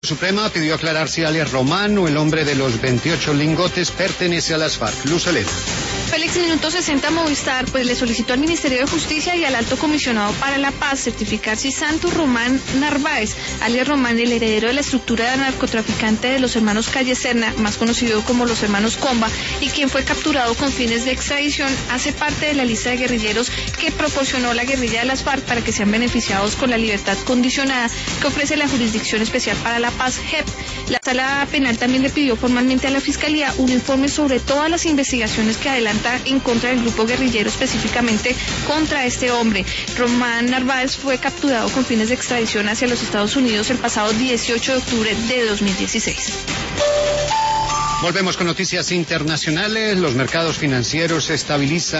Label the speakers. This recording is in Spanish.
Speaker 1: Suprema pidió aclarar si alias Román o el hombre de los 28 lingotes pertenece a las FARC. Luz Helena.
Speaker 2: Félix, minuto 60 Movistar le solicitó al Ministerio de Justicia y al Alto Comisionado para la Paz certificar si Santos Román Narváez, alias Román, el heredero de la estructura narcotraficante de los hermanos Calle Serna, más conocido como los hermanos Comba, y quien fue capturado con fines de extradición, hace parte de la lista de guerrilleros que proporcionó la guerrilla de las FARC para que sean beneficiados con la libertad condicionada que ofrece la Jurisdicción Especial para la Paz, JEP. La Sala Penal también le pidió formalmente a la Fiscalía un informe sobre todas las investigaciones que adelanta en contra del grupo guerrillero, específicamente contra este hombre. Román Narváez fue capturado con fines de extradición hacia los Estados Unidos el pasado 18 de octubre de 2016.
Speaker 1: Volvemos con noticias internacionales. Los mercados financieros se estabilizan